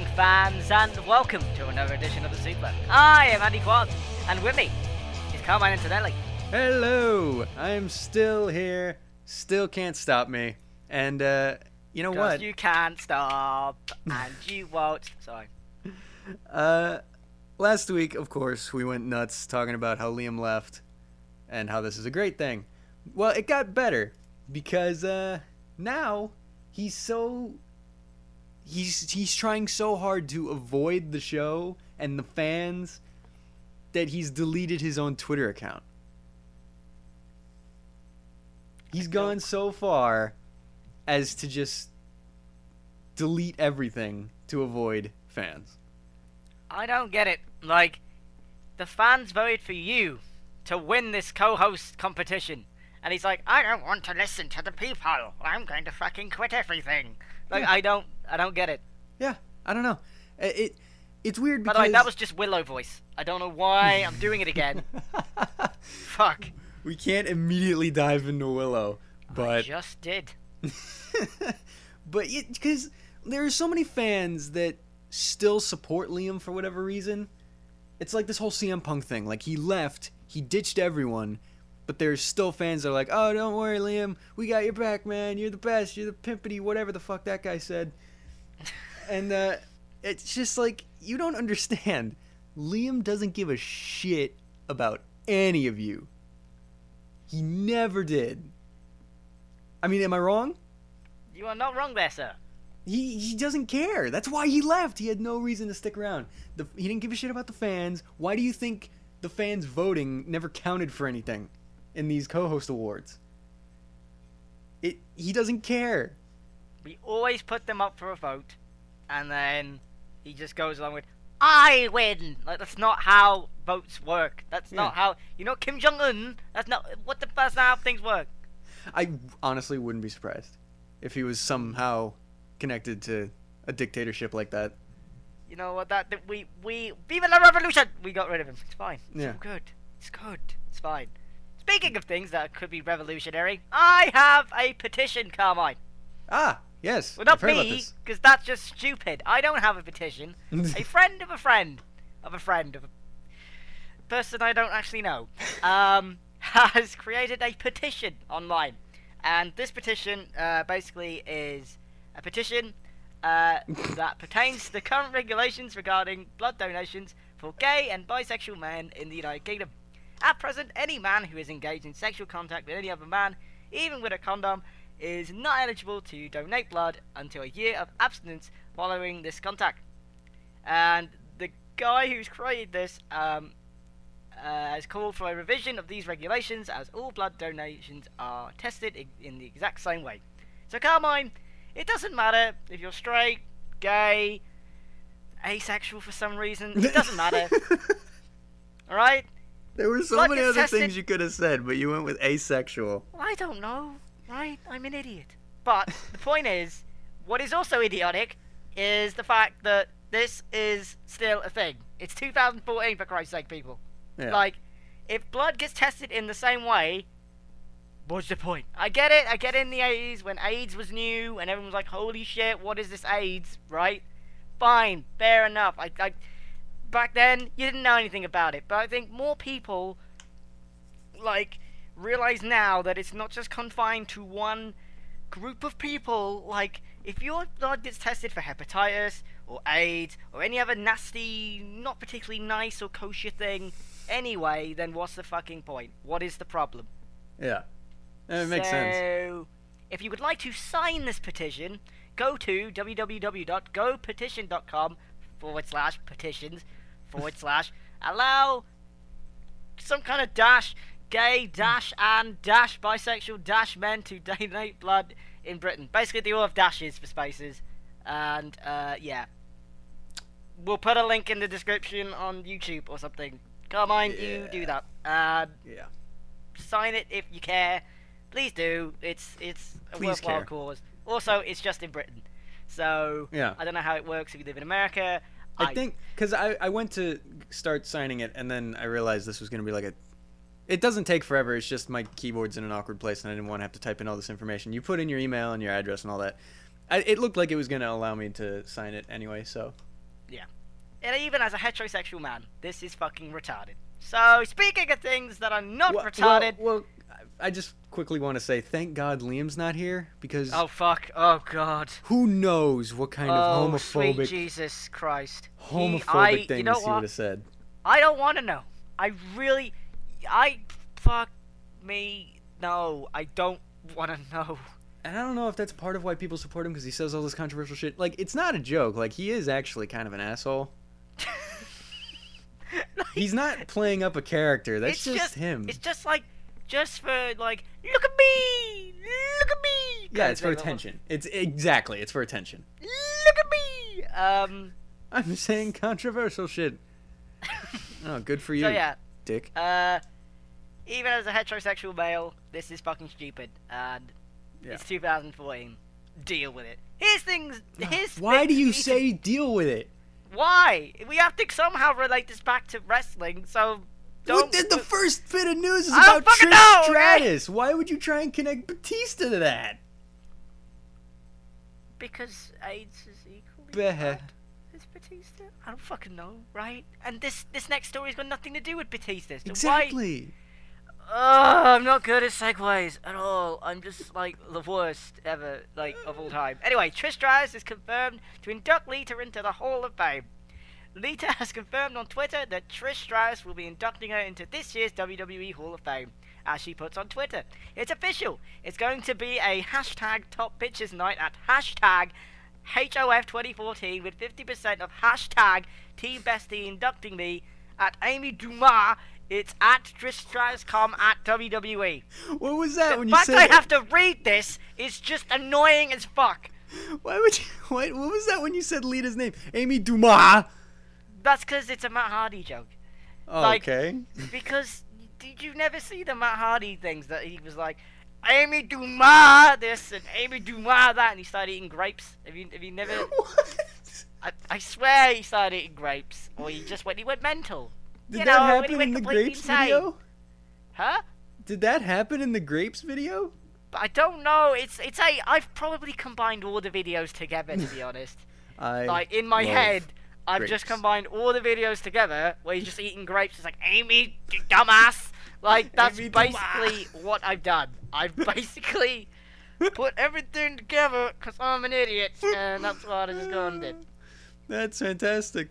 fans, and welcome to another edition of The Super. I am Andy Quad, and with me is Carmine Antonelli. Hello! I'm still here, still can't stop me, and you know what? You can't stop, and you won't. Sorry. Last week, of course, we went nuts talking about how Liam left, and how this is a great thing. Well, it got better, because now he's trying so hard to avoid the show and the fans that he's deleted his own Twitter account. He's gone so far as to just delete everything to avoid fans. I don't get it. Like, the fans voted for you to win this co-host competition. And he's like, I don't want to listen to the people. I'm going to fucking quit everything. Like, yeah. I don't get it. Yeah, I don't know. It's weird because... By the way, that was just Willow voice. I don't know why I'm doing it again. Fuck. We can't immediately dive into Willow, but... I just did. But because there are so many fans that still support Liam for whatever reason. It's like this whole CM Punk thing. Like, he left, he ditched everyone, but there's still fans that are like, oh, don't worry, Liam, we got your back, man, you're the best, you're the pimpity, whatever the fuck that guy said. And it's just like, you don't understand. Liam doesn't give a shit about any of you. He never did. I mean, am I wrong? You are not wrong there, sir. He doesn't care. That's why he left. He had no reason to stick around. He didn't give a shit about the fans. Why do you think the fans voting never counted for anything in these co-host awards? He doesn't care. We always put them up for a vote, and then he just goes along with, I win! Like, that's not how votes work. That's not how... You know, Kim Jong-un, that's not how things work. I honestly wouldn't be surprised if he was somehow connected to a dictatorship like that. You know what, we Viva la Revolution! We got rid of him. It's fine. It's all good. It's good. It's fine. Speaking of things that could be revolutionary, I have a petition, Carmine. Ah, yes. Well, not me, because that's just stupid. I don't have a petition. A friend of a friend of a friend of a person I don't actually know has created a petition online. And this petition basically is a petition that pertains to the current regulations regarding blood donations for gay and bisexual men in the United Kingdom. At present, any man who is engaged in sexual contact with any other man, even with a condom, is not eligible to donate blood until a year of abstinence following this contact. And the guy who's created this has called for a revision of these regulations, as all blood donations are tested in the exact same way. So, Carmine, it doesn't matter if you're straight, gay, asexual for some reason. It doesn't matter. Alright? There were so many other things you could have said, but you went with asexual. Well, I don't know. Right? I'm an idiot. But the point is, what is also idiotic is the fact that this is still a thing. It's 2014, for Christ's sake, people. Yeah. Like, if blood gets tested in the same way, what's the point? I get it. I get it in the 80s when AIDS was new and everyone was like, holy shit, what is this AIDS? Right? Fine. Fair enough. I back then, you didn't know anything about it. But I think more people, like, realize now that it's not just confined to one group of people. Like, if your blood gets tested for hepatitis or AIDS or any other nasty, not particularly nice or kosher thing anyway, then what's the fucking point? What is the problem? Yeah. It makes sense. So, if you would like to sign this petition, go to www.gopetition.com/petitions/allow some kind of dash gay dash and dash bisexual dash men to donate blood in Britain. Basically, they all have dashes for spaces. And, yeah. We'll put a link in the description on YouTube or something. Carmine, you do that. Yeah. Sign it if you care. Please do. It's a worthwhile cause. Also, it's just in Britain. So, yeah. I don't know how it works if you live in America. I think, because I went to start signing it, and then I realized this was going to be like a... It doesn't take forever. It's just my keyboard's in an awkward place, and I didn't want to have to type in all this information. You put in your email and your address and all that. It looked like it was going to allow me to sign it anyway, so Yeah. And even as a heterosexual man, this is fucking retarded. So, speaking of things that are not retarded... Well, I just quickly want to say, thank God Liam's not here, because... Oh, fuck. Oh, God. Who knows what kind of homophobic... Sweet Jesus Christ. Homophobic things he would have said. I don't want to know. Fuck me. No, I don't want to know. And I don't know if that's part of why people support him, because he says all this controversial shit. Like, it's not a joke. Like, he is actually kind of an asshole. He's not playing up a character. That's just him. It's just like, just for like, look at me, look at me. Yeah, it's for attention. It's for attention. Look at me. I'm saying controversial shit. Oh, good for you. So yeah, dick. Even as a heterosexual male, this is fucking stupid, and it's 2014. Deal with it. Why do you say deal with it? Why? We have to somehow relate this back to wrestling, so don't... The first bit of news is about Trish Stratus. Why would you try and connect Batista to that? Because AIDS is equally bad as Batista? I don't fucking know, right? And this next story's got nothing to do with Batista. So exactly. I'm not good at segues at all. I'm just, like, the worst ever, like, of all time. Anyway, Trish Stratus is confirmed to induct Lita into the Hall of Fame. Lita has confirmed on Twitter that Trish Stratus will be inducting her into this year's WWE Hall of Fame. As she puts on Twitter, it's official. It's going to be a hashtag top pictures night at hashtag HOF 2014 with 50% of hashtag Team Bestie inducting me at Amy Dumas. It's at TrishStratus.com at WWE. What was that when you said... The fact I have to read this is just annoying as fuck. Why would you... What was that when you said Lita's name? Amy Dumas? That's because it's a Matt Hardy joke. Oh, okay. Because did you never see the Matt Hardy things that he was like, Amy Dumas this and Amy Dumas that, and he started eating grapes? Have you never... What? I swear he started eating grapes. Or he went mental. Did that happen in the Grapes video? Huh? Did that happen in the Grapes video? I don't know. I've probably combined all the videos together, to be honest. Like, in my head, I've just combined all the videos together where he's just eating grapes. It's like, Amy, you dumbass! Like, that's basically what I've done. I've basically put everything together because I'm an idiot, and that's what I just gone and did. That's fantastic.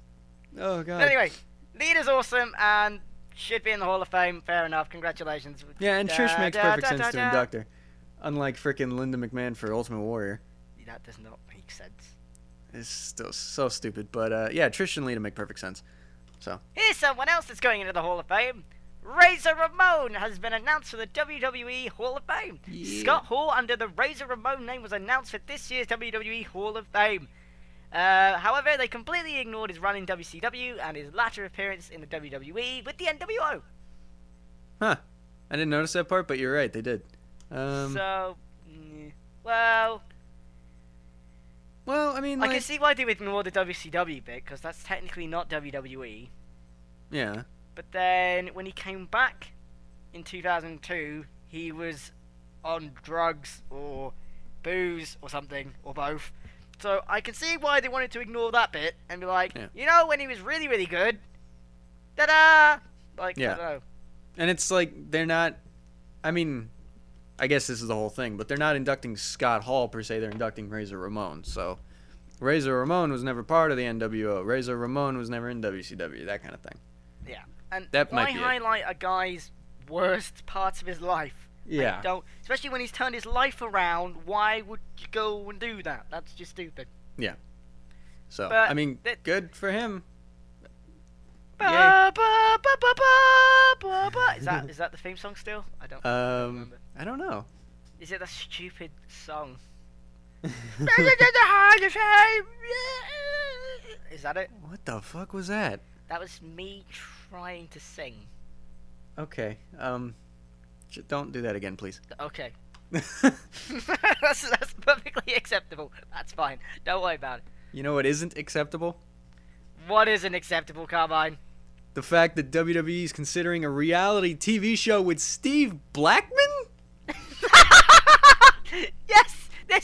Oh, God. But anyway... Lita's awesome and should be in the Hall of Fame. Fair enough. Congratulations. Yeah, and Trish makes perfect sense to induct her. Unlike frickin' Linda McMahon for Ultimate Warrior. That does not make sense. It's still so stupid. But, yeah, Trish and Lita make perfect sense. So. Here's someone else that's going into the Hall of Fame. Razor Ramon has been announced for the WWE Hall of Fame. Yeah. Scott Hall, under the Razor Ramon name, was announced for this year's WWE Hall of Fame. However, they completely ignored his run in WCW and his latter appearance in the WWE with the NWO. Huh. I didn't notice that part, but you're right, they did. Well, I mean, like... I can see why they would ignore the WCW bit, because that's technically not WWE. Yeah. But then, when he came back in 2002, he was on drugs, or booze, or something, or both. So I can see why they wanted to ignore that bit and be like, you know, when he was really, really good, ta-da! Like, I don't know. And it's like, they're not, I mean, I guess this is the whole thing, but they're not inducting Scott Hall per se, they're inducting Razor Ramon. So Razor Ramon was never part of the NWO. Razor Ramon was never in WCW, that kind of thing. Yeah. And that why highlight a guy's worst parts of his life? Yeah. Don't, especially when he's turned his life around, why would you go and do that? That's just stupid. Yeah. So, but I mean, good for him. Is that the theme song still? I don't remember. I don't know. Is it that stupid song? Is that it? What the fuck was that? That was me trying to sing. Okay. Don't do that again, please. Okay. that's perfectly acceptable. That's fine. Don't worry about it. You know what isn't acceptable? What isn't acceptable, Carmine? The fact that WWE is considering a reality TV show with Steve Blackman? Yes, this is true.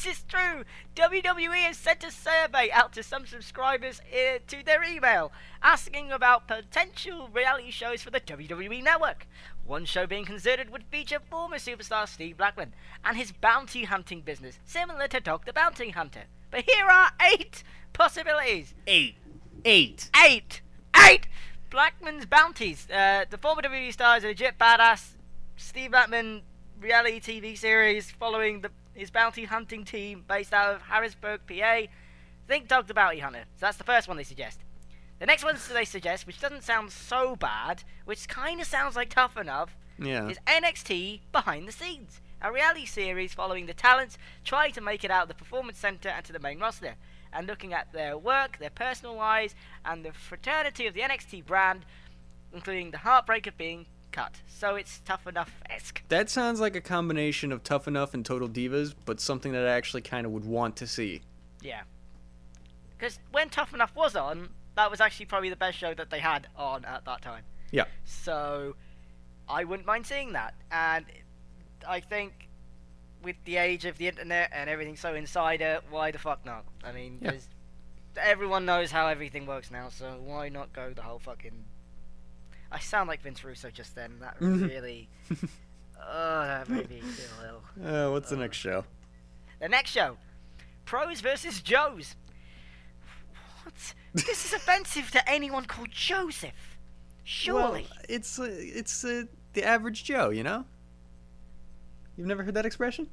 true. WWE has sent a survey out to some subscribers to their email, asking about potential reality shows for the WWE Network. One show being considered would feature former superstar Steve Blackman and his bounty hunting business, similar to Dog the Bounty Hunter. But here are 8 possibilities. 8. 8! Blackman's Bounties. The former WWE star is a legit badass. Steve Blackman reality TV series following his bounty hunting team based out of Harrisburg, PA. Think Dog the Bounty Hunter. So that's the first one they suggest. The next one they suggest, which doesn't sound so bad, which kind of sounds like Tough Enough, is NXT Behind the Scenes. A reality series following the talents trying to make it out of the Performance Center and to the main roster, and looking at their work, their personal lives, and the fraternity of the NXT brand, including the heartbreak of being cut. So it's Tough Enough-esque. That sounds like a combination of Tough Enough and Total Divas, but something that I actually kind of would want to see. Yeah. Because when Tough Enough was on, that was actually probably the best show that they had on at that time. Yeah. So I wouldn't mind seeing that. And I think with the age of the internet and everything so insider, why the fuck not? I mean, because everyone knows how everything works now, so why not go the whole fucking... I sound like Vince Russo just then. That really... that made me feel ill. What's the next show? The next show. Pros versus Joes. What? This is offensive to anyone called Joseph. Surely. Well, it's the average Joe, you know? You've never heard that expression?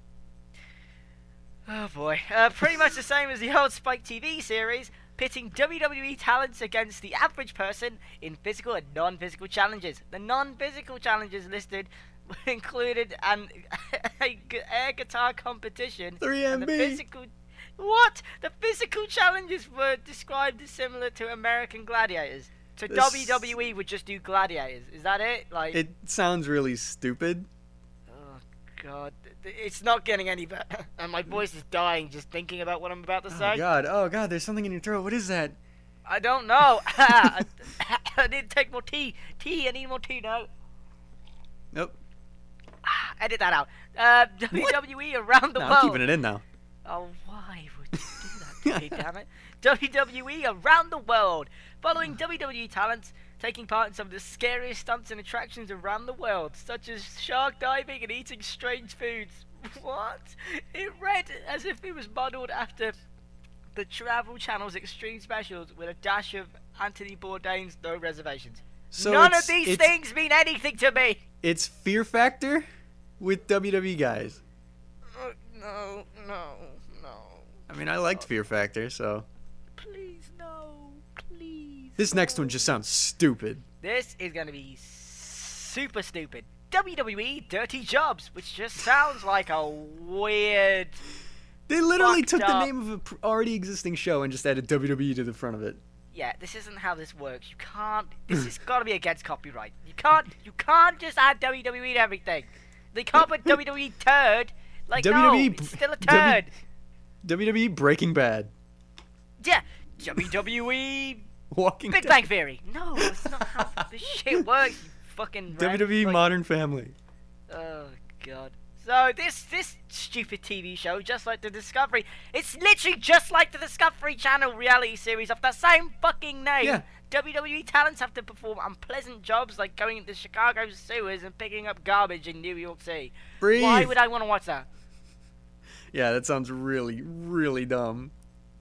Oh boy. Pretty much the same as the old Spike TV series, pitting WWE talents against the average person in physical and non-physical challenges. The non-physical challenges listed included an air guitar competition. 3MB. And the physical... What? The physical challenges were described as similar to American Gladiators. So WWE would just do Gladiators. Is that it? Like, it sounds really stupid. oh god, it's not getting any better, and my voice is dying just thinking about what I'm about to say. Oh god, there's something in your throat. What is that? I don't know. I need to take more tea. I need more tea now. Nope. Edit that out. WWE around the No, world. I'm keeping it in now. Oh, why would you do that to me, damn it? WWE around the world, following WWE talents taking part in some of the scariest stunts and attractions around the world, such as shark diving and eating strange foods. What? It read as if it was modeled after the Travel Channel's Extreme Specials with a dash of Anthony Bourdain's No Reservations. So None of these things mean anything to me! It's Fear Factor with WWE guys. No. I mean, I liked Fear Factor, so... Please, no. Please. This next one just sounds stupid. This is going to be super stupid. WWE Dirty Jobs, which just sounds like a weird... They literally took the up. name of an already existing show and just added WWE to the front of it. Yeah, this isn't how this works. You can't... This has got to be against copyright. You can't just add WWE to everything. They can't put WWE turd. Like, WWE no, it's still a turd. WWE Breaking Bad. Yeah, WWE Walking Big Dead. Bang Theory. No, that's not how this shit works, you fucking WWE Modern Family. Oh, God. So, this stupid TV show, just like the Discovery, it's literally just like the Discovery Channel reality series of the same fucking name. Yeah. WWE talents have to perform unpleasant jobs like going into Chicago sewers and picking up garbage in New York City. Breathe. Why would I want to watch that? Yeah, that sounds really, really dumb.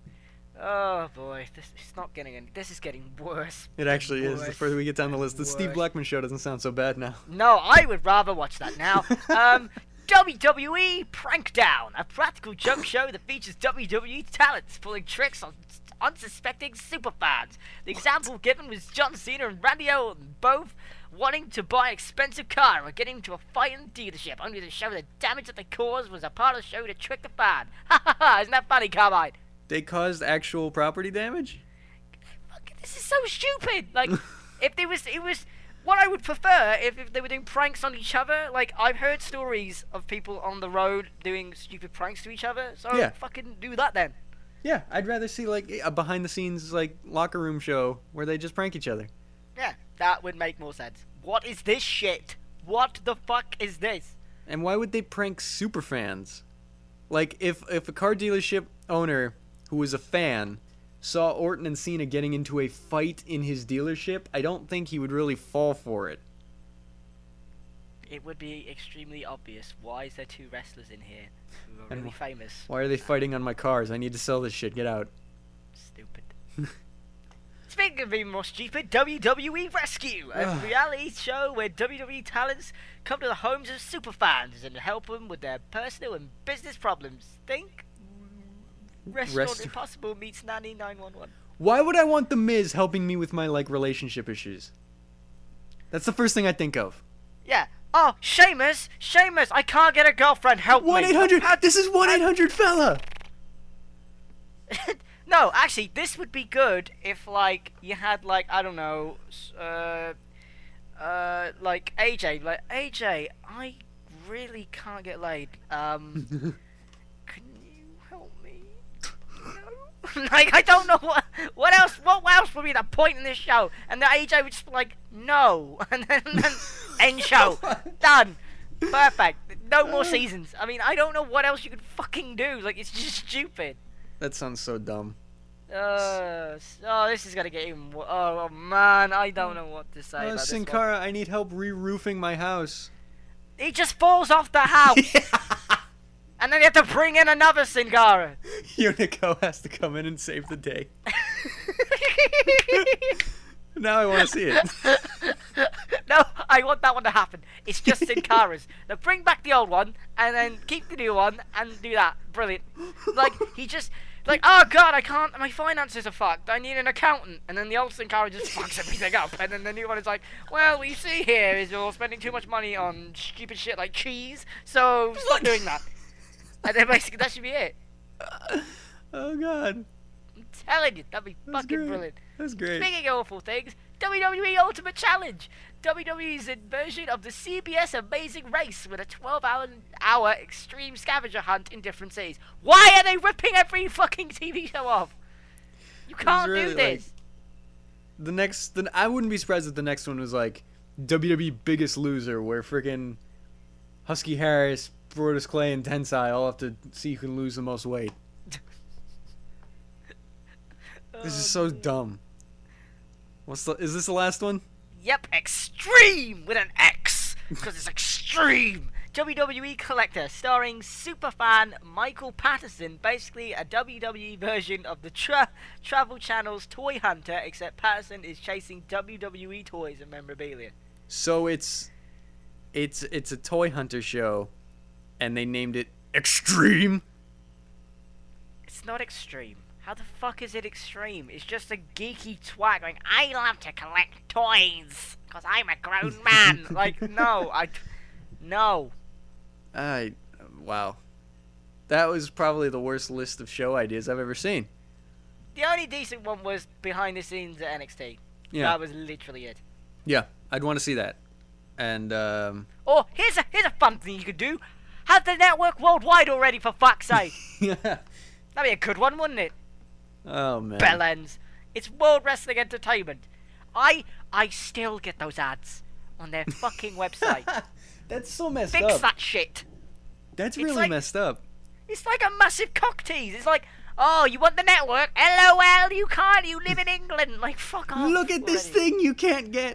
Oh boy, it's not getting any. This is getting worse. It actually is. The Worse. further we get down the list, the Steve Worse. Blackman show doesn't sound so bad now. No, I would rather watch that now. WWE Prankdown, a practical joke show that features WWE talents pulling tricks on unsuspecting superfans. The example given was John Cena and Randy Orton both wanting to buy an expensive car or getting into a fight in a dealership, only to show the damage that they caused was a part of the show to trick the fan. Ha ha ha! Isn't that funny, Carmine? They caused actual property damage? Fuck, this is so stupid. Like, if there was, it was. What I would prefer if they were doing pranks on each other. Like, I've heard stories of people on the road doing stupid pranks to each other. So Yeah. fucking do that then. Yeah, I'd rather see like a behind-the-scenes like locker room show where they just prank each other. Yeah, that would make more sense. What is this shit? What the fuck is this? And why would they prank superfans? Like, if a car dealership owner who was a fan saw Orton and Cena getting into a fight in his dealership, I don't think he would really fall for it. It would be extremely obvious. Why is there two wrestlers in here who are really famous? Why are they fighting on my cars? I need to sell this shit. Get out. Stupid. Speaking of being more stupid, WWE Rescue, a reality show where WWE talents come to the homes of superfans and help them with their personal and business problems. Think Restaurant Impossible meets Nanny 911. Why would I want The Miz helping me with my, like, relationship issues? That's the first thing I think of. Yeah. Oh, Sheamus, I can't get a girlfriend. Help me. 1-800. This is 1-800 fella. No, actually, this would be good if, like, you had, like, I don't know, like AJ. Like, AJ, I really can't get laid. Can you help me? No. Like, I don't know what else would be the point in this show? And the AJ would just be like, no, and then end show, done, perfect. No more seasons. I mean, I don't know what else you could fucking do. Like, it's just stupid. That sounds so dumb. Oh, this is gonna get even. Oh man, I don't know what to say about Sin this Cara, one. I need help re-roofing my house. He just falls off the house, and then you have to bring in another Sin Cara. Unico has to come in and save the day. Now I want to see it. No, I want that one to happen. It's just Sin Cara's. Now bring back the old one, and then keep the new one, and do that. Brilliant. Like, he just... Like, oh god, I can't, my finances are fucked, I need an accountant. And then the old Sin Cara just fucks everything up. And then the new one is like, well, what you see here is you're spending too much money on stupid shit like cheese, so stop doing that. And then basically that should be it. Oh god. I'm telling you, that'd be fucking brilliant. That's great. Speaking of awful things, WWE Ultimate Challenge. WWE's version of the CBS Amazing Race with a 12-hour extreme scavenger hunt in different cities. Why are they ripping every fucking TV show off? You can't really, do this. Like, I wouldn't be surprised if the next one was like WWE Biggest Loser, where freaking Husky Harris, Brodus Clay, and Tensai all have to see who can lose the most weight. This is so dumb. Is this the last one? Yep, Extreme with an X, because it's extreme. WWE Collector, starring superfan Michael Patterson, basically a WWE version of the Travel Channel's Toy Hunter, except Patterson is chasing WWE toys and memorabilia. So it's a Toy Hunter show, and they named it Extreme? It's not extreme. How the fuck is it extreme? It's just a geeky twat going, I love to collect toys, because I'm a grown man. Like, no. Wow. That was probably the worst list of show ideas I've ever seen. The only decent one was behind the scenes at NXT. Yeah. That was literally it. Yeah, I'd want to see that. And, Oh, here's a fun thing you could do. Have the network worldwide already, for fuck's sake. yeah. That'd be a good one, wouldn't it? Oh, man. Bellends. It's World Wrestling Entertainment. I still get those ads on their fucking website. That's so messed Fix up. that shit. That's It's really like- messed up. It's like a massive cock tease. It's like, oh, you want the network? LOL, you can't. You live in England. Like, fuck off. Look at this already. thing you can't get.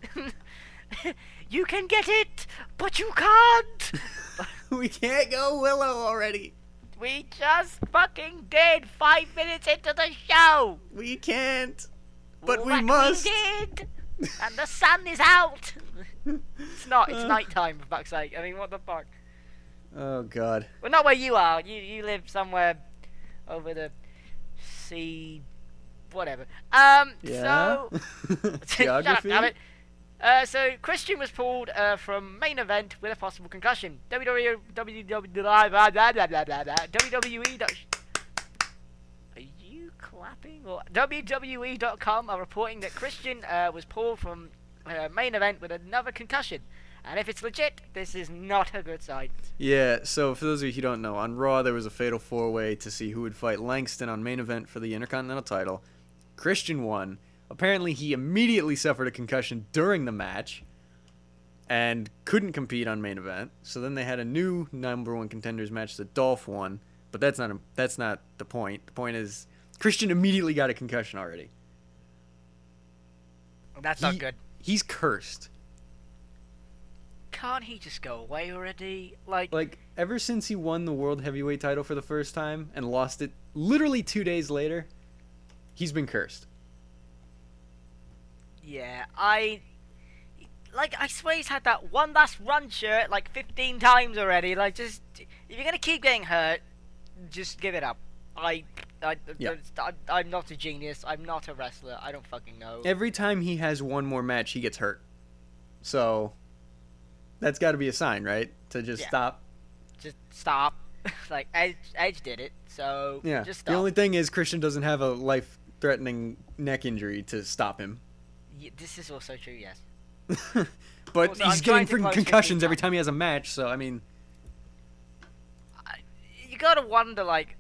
You can get it, but you can't. We can't go Willow already. We just fucking did 5 minutes into the show. We can't. But we Like must. We did. And the sun is out. It's not. It's nighttime, for fuck's sake. I mean, what the fuck? Oh, God. Well, not where you are. You live somewhere over the sea, whatever. Yeah? So shut up, Geography? damn it. So Christian was pulled from main event with a possible concussion. WWE. Are you clapping? Or WWE.com are reporting that Christian was pulled from main event with another concussion. And if it's legit, this is not a good sign. Yeah, so for those of you who don't know, on Raw there was a fatal four-way to see who would fight Langston on main event for the Intercontinental title. Christian won. Apparently he immediately suffered a concussion during the match. and couldn't compete on main event. So then they had a new number one contenders match that Dolph won. But that's not the point. The point is Christian immediately got a concussion already. That's not good. He's cursed. Can't he just go away already? Like ever since he won the world heavyweight title for the first time and lost it literally 2 days later, he's been cursed. Yeah, I swear he's had that one last run shirt like 15 times already. Like, just, if you're gonna keep getting hurt, just give it up. I'm not a genius. I'm not a wrestler. I don't fucking know. Every time he has one more match, he gets hurt. So, that's got to be a sign, right? To just stop. Just stop. Like, Edge did it, so just stop. The only thing is Christian doesn't have a life-threatening neck injury to stop him. Yeah, this is also true, yes. But also, he's getting freaking concussions every time he has a match, so, I mean... You gotta wonder, like...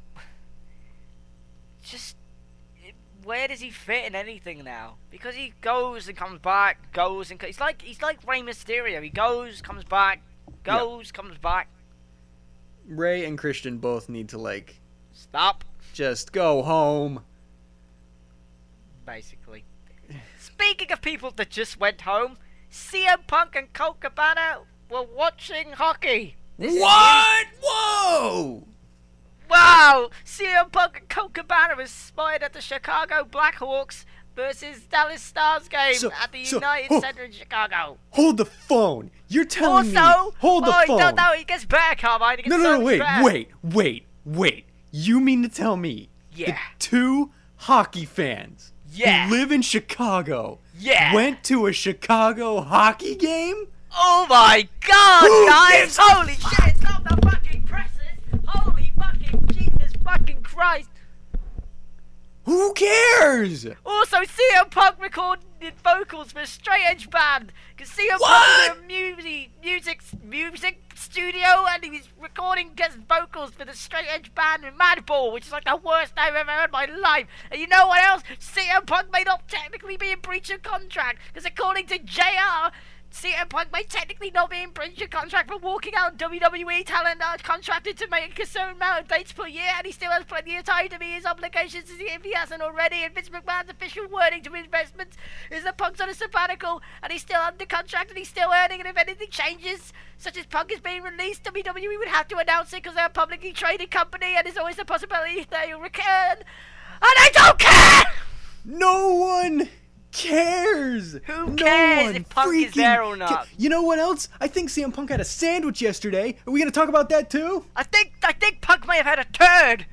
Just... Where does he fit in anything now? Because he goes and comes back, goes and... He's like Rey Mysterio. He goes, comes back, comes back. Rey and Christian both need to, like... Stop. Just go home. Basically. Speaking of people that just went home, CM Punk and Colt Cabana were watching hockey. What? Whoa! Wow! CM Punk and Colt Cabana was spotted at the Chicago Blackhawks versus Dallas Stars game at the United Center in Chicago. Hold the phone. You're telling me. Hold the phone. No, he gets better, Carmine. No, wait. You mean to tell me that two hockey fans who live in Chicago went to a Chicago hockey game? Oh my god, guys! Holy shit, stop the fucking presses! Holy fucking Jesus fucking Christ! Who cares? Also, CM Punk recorded vocals for a straight edge band. Because CM Punk's in a music studio and he's recording guest vocals for the straight edge band in Madball, which is like the worst I've ever heard in my life. And you know what else? CM Punk may not technically be in breach of contract. Because according to JR, CM Punk may technically not be in breach of contract for walking out WWE talent contracted to make a certain amount of dates per year, and he still has plenty of time to meet his obligations if he hasn't already. And Vince McMahon's official wording to investments is that Punk's on a sabbatical, and he's still under contract, and he's still earning, and if anything changes, such as Punk is being released, WWE would have to announce it because they're a publicly traded company, and there's always a possibility they'll return. And I don't care! No one cares. Who cares if Punk is there or not? You know what else? I think CM Punk had a sandwich yesterday. Are we gonna talk about that too? I think Punk may have had a turd.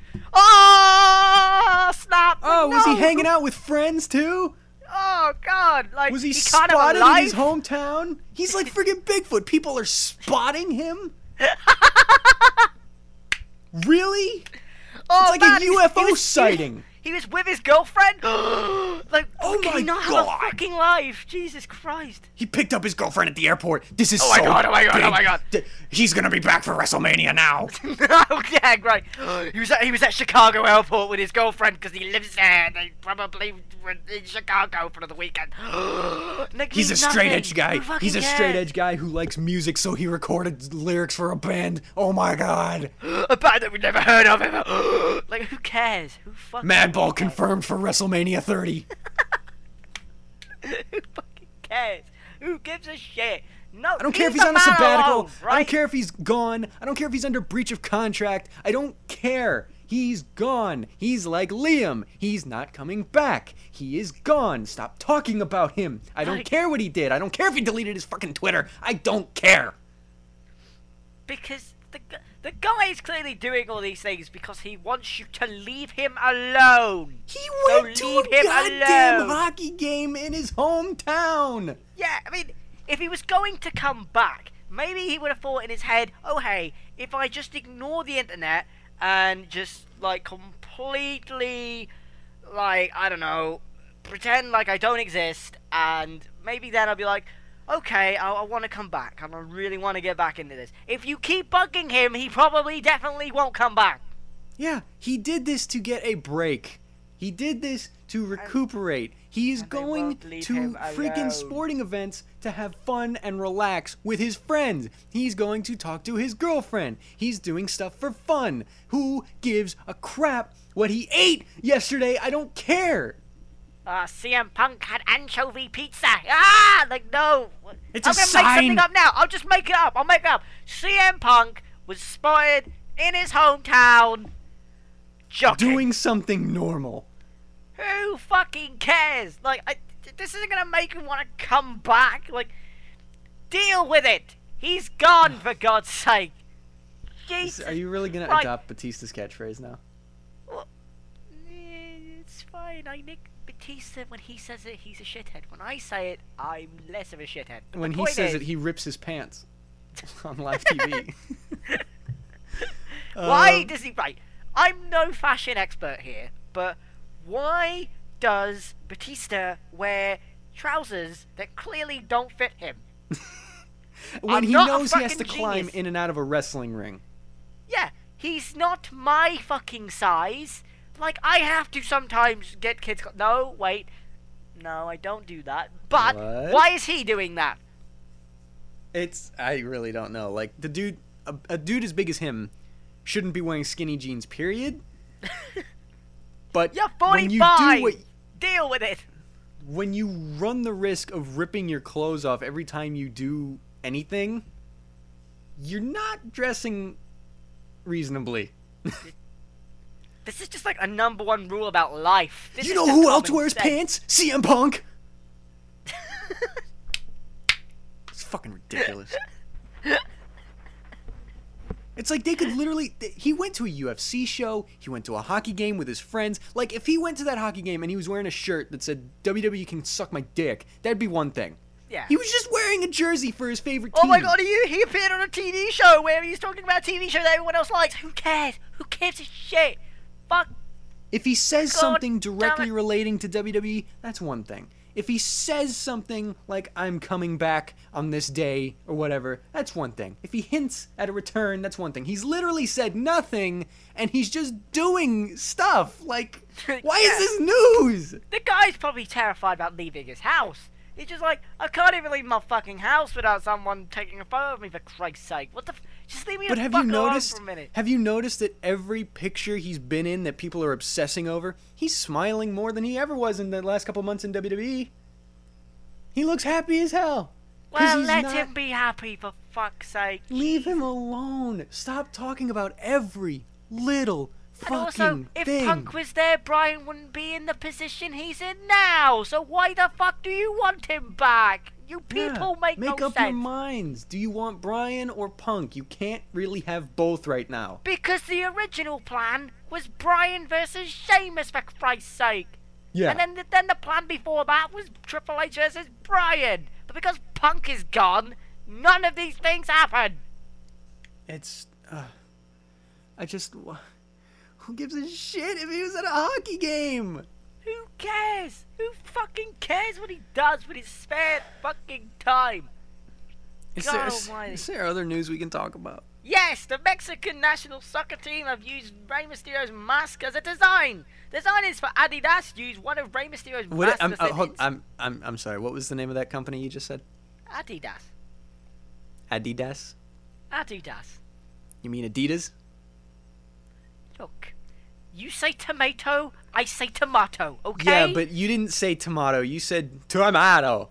Oh snap! Oh, was he hanging out with friends too? Oh god! Like, was he kind spotted of in his hometown? He's like friggin' Bigfoot. People are spotting him. Really? Oh, it's like a UFO sighting. He was with his girlfriend? Like, can he not have a fucking life? Jesus Christ. He picked up his girlfriend at the airport. This is oh my god. He's gonna be back for WrestleMania now. Oh, yeah, great. He was at Chicago airport with his girlfriend because he lives there. They probably were in Chicago for the weekend. He's a straight edge guy. He's a straight edge guy who likes music, so he recorded lyrics for a band. Oh my god. A band that we never heard of ever. Like, who cares? Who fucking Madball confirmed for WrestleMania 30. Who fucking cares? Who gives a shit? No, I don't care if he's on a sabbatical. Alone, right? I don't care if he's gone. I don't care if he's under breach of contract. I don't care. He's gone. He's like Liam. He's not coming back. He is gone. Stop talking about him. I don't care what he did. I don't care if he deleted his fucking Twitter. I don't care. Because the guy is clearly doing all these things because he wants you to leave him alone. He went to a goddamn hockey game in his hometown. Yeah, I mean, if he was going to come back, maybe he would have thought in his head, oh hey, if I just ignore the internet and just, like, completely, like, I don't know, pretend like I don't exist, and maybe then I'll be like, okay, I want to come back, and I really want to get back into this. If you keep bugging him, he probably definitely won't come back. Yeah, he did this to get a break. He did this to recuperate. He's And they going won't leave to him freaking alone. sporting events to have fun and relax with his friends. He's going to talk to his girlfriend. He's doing stuff for fun. Who gives a crap what he ate yesterday? I don't care. CM Punk had anchovy pizza. Ah, like no. It's I'm a gonna sign. make something up now. I'll just make it up. I'll make it up. CM Punk was spotted in his hometown jogging. Doing something normal. Who fucking cares? Like, this isn't gonna make him want to come back. Like, deal with it. He's gone, for God's sake. Jesus. Are you really going to Christ. adopt Batista's catchphrase now? Well, it's fine. I nick Batista when he says it. He's a shithead. When I say it, I'm less of a shithead. But When the he point says is, it, he rips his pants on live TV. why does he? Right. I'm no fashion expert here, but why does Batista wear trousers that clearly don't fit him? When I'm he not a knows he has to fucking climb genius. in and out of a wrestling ring. Yeah, he's not my fucking size. Like, I have to sometimes get kids. No, wait. No, I don't do that. But What? why is he doing that? I really don't know. Like, the dude, a dude as big as him shouldn't be wearing skinny jeans, period. But You're when you 45. do what, Deal with it. when you run the risk of ripping your clothes off every time you do anything, you're not dressing reasonably. This is just like a #1 rule about life. This You is know just who else common wears sense. pants? CM Punk. It's fucking ridiculous. It's like they could literally... He went to a UFC show. He went to a hockey game with his friends. Like, if he went to that hockey game and he was wearing a shirt that said, WWE can suck my dick, that'd be one thing. Yeah. He was just wearing a jersey for his favorite Oh team. my god, he appeared on a TV show where he's talking about a TV show that everyone else likes. Who cares? Who gives a shit? Fuck. If he says God something damn directly it. relating to WWE, that's one thing. If he says something like, I'm coming back on this day, or whatever, that's one thing. If he hints at a return, that's one thing. He's literally said nothing, and he's just doing stuff. Like, why Yeah. is this news? The guy's probably terrified about leaving his house. He's just like, I can't even leave my fucking house without someone taking a photo of me, for Christ's sake. What the just leave me But the have fuck you alone noticed? for a minute. Have you noticed that every picture he's been in that people are obsessing over, he's smiling more than he ever was in the last couple months in WWE. He looks happy as hell. 'Cause Well, he's let not- him be happy, for fuck's sake. Leave him alone. Stop talking about every little And fucking also, if thing. Punk was there, Brian wouldn't be in the position he's in now. So why the fuck do you want him back? You people make no up your sense. minds. Do you want Brian or Punk? You can't really have both right now. Because the original plan was Brian versus Sheamus, for Christ's sake. Yeah. And then the plan before that was Triple H versus Brian. But because Punk is gone, none of these things happen. It's. I just. Who gives a shit if he was at a hockey game? Who cares? Who fucking cares what he does with his spare fucking time? Is God there, almighty. is there other news we can talk about? Yes, the Mexican national soccer team have used Rey Mysterio's mask as a design. Designers for Adidas used one of Rey Mysterio's masks as an I'm sorry. What was the name of that company you just said? Adidas. Adidas? Adidas. You mean Adidas? Look, you say tomato, I say tomato, okay? Yeah, but you didn't say tomato. You said tomato.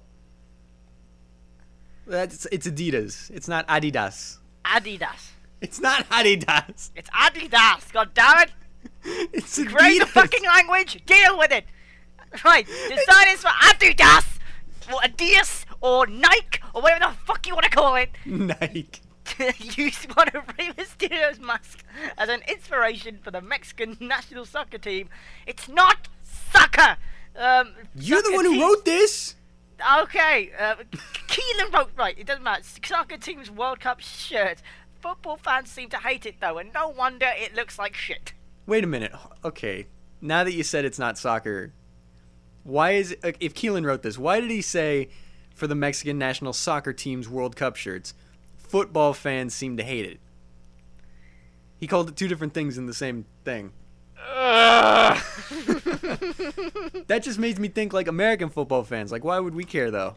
It's Adidas. It's not Adidas. Adidas. It's not Adidas. It's Adidas, god damn it! It's Create the Adidas. fucking language, deal with it! Right, designers for Adidas, or Adidas, or Nike, or whatever the fuck you want to call it, Nike. used one of Rey Mysterio's masks as an inspiration for the Mexican national soccer team. It's not soccer! You're the soccer one who team- wrote this. Okay, Keelan wrote, right, it doesn't matter. Soccer team's World Cup shirt. Football fans seem to hate it though, and no wonder it looks like shit. Wait a minute. Okay. Now that you said it's not soccer, why is it, if Keelan wrote this, why did he say for the Mexican national soccer team's World Cup shirts? Football fans seem to hate it. He called it two different things in the same thing. That just makes me think like American football fans. Like, why would we care though?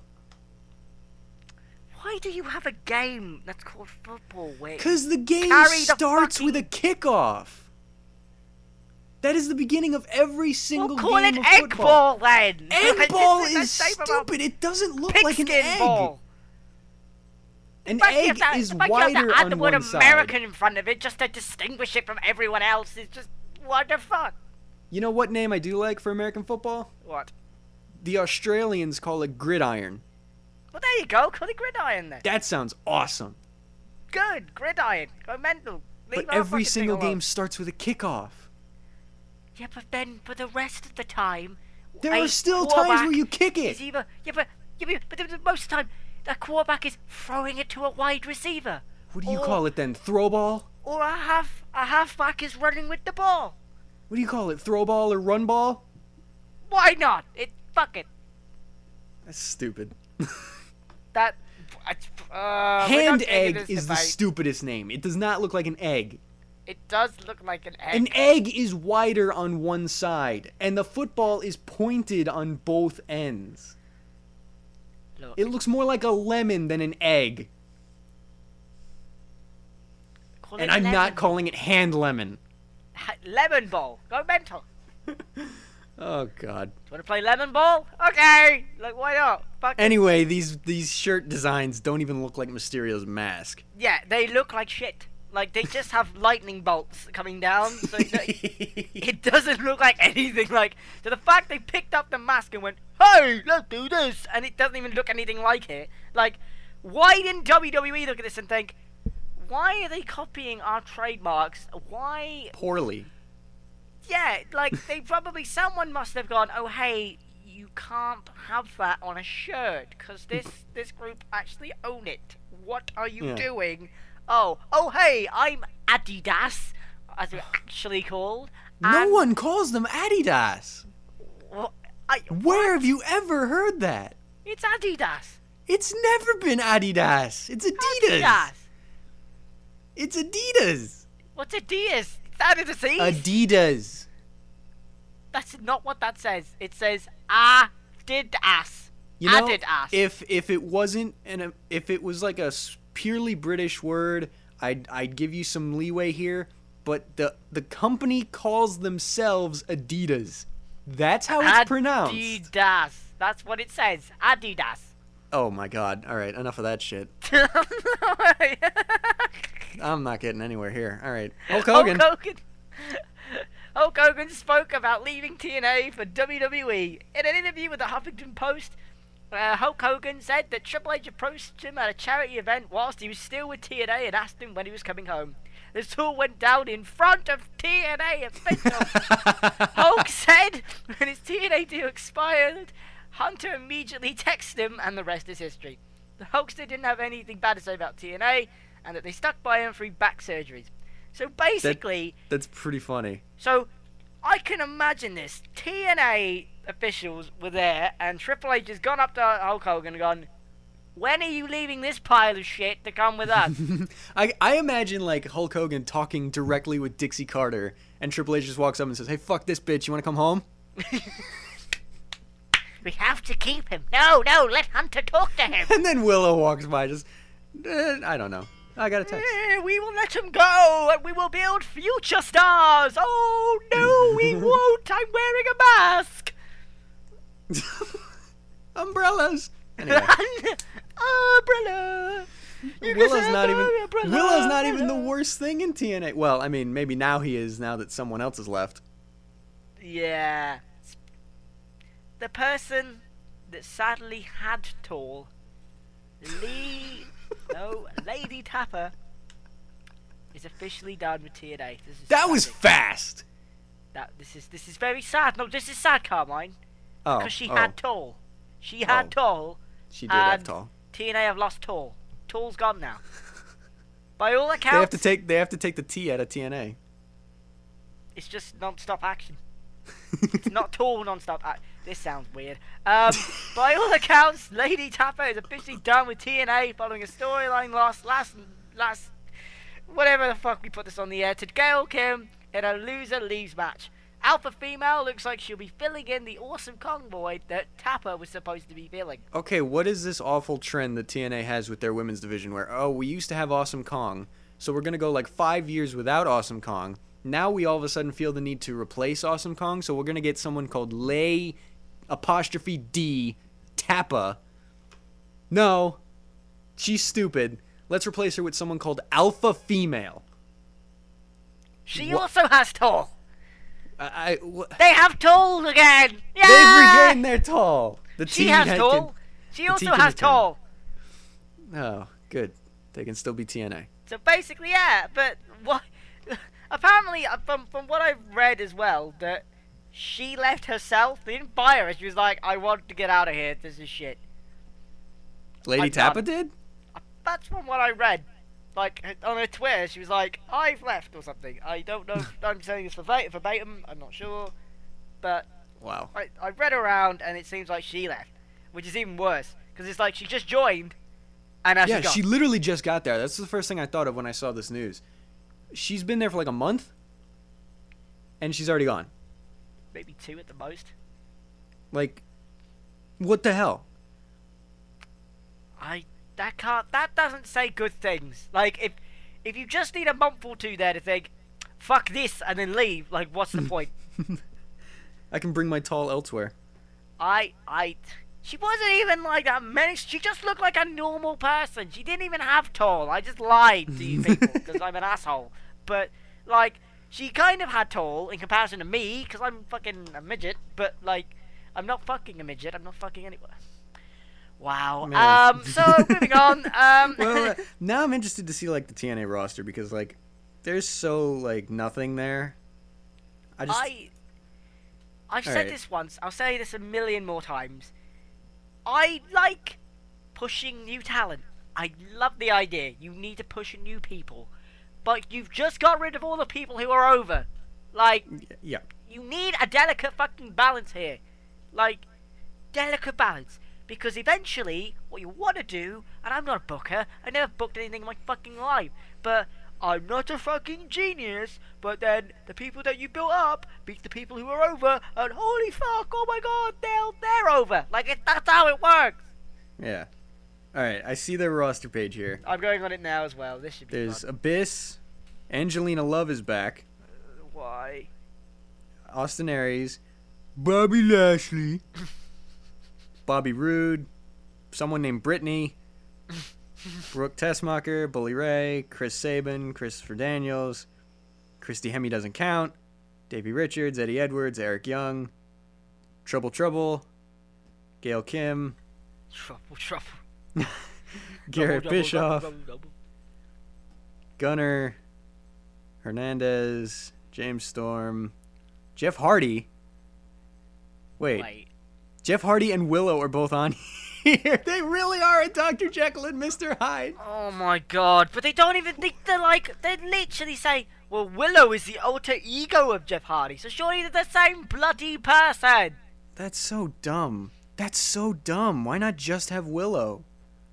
Why do you have a game that's called football? Because the game Carry the starts with a kickoff. That is the beginning of every single We'll call game it of egg football. ball then. Egg ball It's the is same about stupid. It doesn't look like an pigskin egg. ball. An But you egg have to- is but you have to wider add on the word one side. American in front of it just to distinguish it from everyone else. It's just, what the fuck? You know what name I do like for American football? What? The Australians call it gridiron. Well, there you go. Call it gridiron then. That sounds awesome. Good. Gridiron. Go mental. Leave But our every fucking single thing alone. game starts with a kickoff. Yeah, but then for the rest of the time, There a are still times quarterback where you kick it. is either but most of the time the quarterback is throwing it to a wide receiver. What do you Or- call it then? Throw ball? Or a halfback is running with the ball. What do you call it? Throw ball or run ball? Why not? Fuck it. That's stupid. That we're not Hand getting egg this is the debate. stupidest name. It does not look like an egg. It does look like an egg. An egg is wider on one side, and the football is pointed on both ends. Look, It looks more like a lemon than an egg. call And it I'm not lemon. calling it hand lemon. Lemon ball. Go mental. Oh, God. Do you want to play lemon ball? Okay. Like, why not? Fuck it. Anyway, these shirt designs don't even look like Mysterio's mask. Yeah, they look like shit. Like, they just have lightning bolts coming down, so it doesn't look like anything like... So the fact they picked up the mask and went, hey, let's do this, and it doesn't even look anything like it. Like, why didn't WWE look at this and think, why are they copying our trademarks? Why... Poorly. Yeah, like, someone must have gone, oh, hey, you can't have that on a shirt, because this group actually own it. What are you Yeah. doing? Oh, hey, I'm Adidas, as they're actually called. No and- one calls them Adidas. Well, Where have you ever heard that? It's Adidas. It's never been Adidas. It's Adidas. Adidas. It's Adidas. What's Adidas? That is a C. Adidas. That's not what that says. It says Adidas. You know, Adidas. if it wasn't if it was like a purely British word, I'd give you some leeway here. But the company calls themselves Adidas. That's how it's pronounced. Adidas. That's what it says. Adidas. Oh my God! All right, enough of that shit. I'm not getting anywhere here. All right, Hulk Hogan. Hulk Hogan spoke about leaving TNA for WWE. In an interview with the Huffington Post, Hulk Hogan said that Triple H approached him at a charity event whilst he was still with TNA and asked him when he was coming home. This all went down in front of TNA officials. Hulk said when his TNA deal expired, Hunter immediately texted him, and the rest is history. The Hulkster didn't have anything bad to say about TNA, and that they stuck by him through back surgeries. So basically... That's pretty funny. So, I can imagine this. TNA officials were there, and Triple H has gone up to Hulk Hogan and gone, when are you leaving this pile of shit to come with us? I imagine like Hulk Hogan talking directly with Dixie Carter, and Triple H just walks up and says, "Hey, fuck this bitch. You want to come home?" We have to keep him. No, let Hunter talk to him. And then Willow walks by, just I don't know. I got a text. We will let him go, and we will build future stars. Oh, no, we won't. I'm wearing a mask. Umbrellas. Anyway, Umbrella. You Willow's can not have even my umbrella. Willow's not even the worst thing in TNA. Well, I mean, maybe now he is. Now that someone else has left. Yeah. The person that sadly had Tall, Lady Tapper, is officially done with TNA. This is That was tragic. fast. This is very sad. No, this is sad, Carmine, Oh, because she had Tall. She had Oh. Tall. She did have and tall. TNA have lost Tall. Tall's gone now. By all They accounts, have to take the T out of TNA. it's just non-stop action. It's not Tall non-stop action. This sounds weird. By all accounts, Lady Tapper is officially done with TNA following a storyline last whatever the fuck we put this on the air to Gail Kim in a loser leaves match. Alpha female looks like she'll be filling in the awesome Kong void that Tapper was supposed to be filling. Okay, what is this awful trend that TNA has with their women's division where, oh, we used to have Awesome Kong, so we're going to go like 5 years without Awesome Kong. Now we all of a sudden feel the need to replace Awesome Kong, so we're going to get someone called Lay apostrophe D Tappa. No, she's stupid. Let's replace her with someone called Alpha Female. She also has tall. They They have tall again. Yeah! They've regained their tall. The She T has had tall. She the also T can has return. tall. Oh, good. They can still be TNA. So basically, yeah. But what? Apparently, from what I've read as well, that she left herself. They didn't buy her. She was like, "I want to get out of here. This is shit." Lady I'm Tappa done. did? That's from what I read. Like on her Twitter, she was like, "I've left" or something. I don't know if I'm saying this verbatim. I'm not sure, but Wow. I read around and it seems like she left, which is even worse because it's like she just joined, and now Yeah, she's gone. she literally just got there. That's the first thing I thought of when I saw this news. She's been there for like a month, and she's already gone. Maybe 2 at the most. Like, what the hell? That doesn't say good things. Like if you just need a month or 2 there to think, fuck this, and then leave, like what's the point? I can bring my tall elsewhere. She wasn't even like that menace. She just looked like a normal person. She didn't even have tall. I just lied to you people because I'm an asshole. But like, she kind of had tall in comparison to me because I'm fucking a midget. But like, I'm not fucking a midget. I'm not fucking anyone. Wow. Man. So moving on. Well, now I'm interested to see like the TNA roster because like, there's so like nothing there. I've said Alright. this once. I'll say this a million more times. I like pushing new talent. I love the idea. You need to push new people. But you've just got rid of all the people who are over. Like, Yeah. you need a delicate fucking balance here. Like, delicate balance. Because eventually, what you want to do, and I'm not a booker, I never booked anything in my fucking life, but I'm not a fucking genius, but then the people that you built up beat the people who are over, and holy fuck, oh my god, they're over. Like, that's how it works. Yeah. All right. I see their roster page here. I'm going on it now as well. This should be There's fun. Abyss. Angelina Love is back. Why? Austin Aries. Bobby Lashley. Bobby Roode. Someone named Brittany. Brooke Tessmacher. Bully Ray. Chris Sabin. Christopher Daniels. Christy Hemme doesn't count. Davey Richards. Eddie Edwards. Eric Young. Trouble. Gail Kim. Trouble. Garrett Double, Bischoff. double. Gunner. Hernandez. James Storm. Jeff Hardy. Wait. Jeff Hardy and Willow are both on here. They really are a Dr. Jekyll and Mr. Hyde. Oh my god, but they don't even think they literally say, well, Willow is the alter ego of Jeff Hardy, so surely they're the same bloody person. That's so dumb. That's so dumb. Why not just have Willow?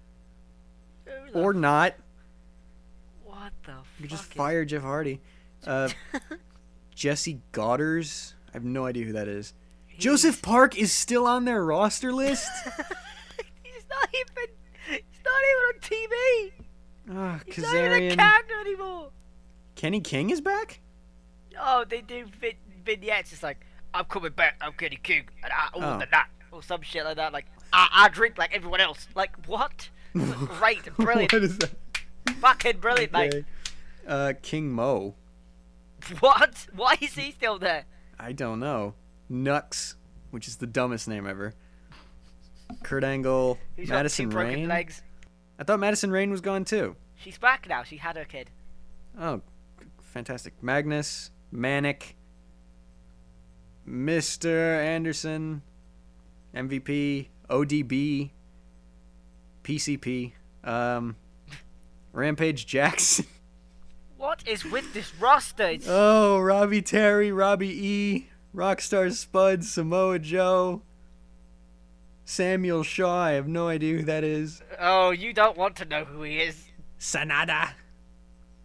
Or not. What the fuck? You just is- fire Jeff Hardy. Jesse Godders. I have no idea who that is. Joseph Park is still on their roster list? He's not even on TV. Ah, He's not even a Kazarian. character anymore. Kenny King is back? Oh, they do vignettes. It's like, I'm coming back. I'm Kenny King, and I own Oh. the night, or some shit like that. Like, I drink like everyone else. Like, what? Great, brilliant, What is that? fucking brilliant, mate. Okay. King Mo. What? Why is he still there? I don't know. Nux, which is the dumbest name ever. Kurt Angle. He's Madison got 2 broken Rain. legs. I thought Madison Rain was gone too. She's back now. She had her kid. Oh, fantastic. Magnus, Manic, Mr. Anderson, MVP, ODB, PCP, Rampage Jackson. What is with this roster? It's Oh, Robbie Terry, Robbie E, Rockstar Spud, Samoa Joe, Samuel Shaw. I have no idea who that is. Oh, you don't want to know who he is. Sanada.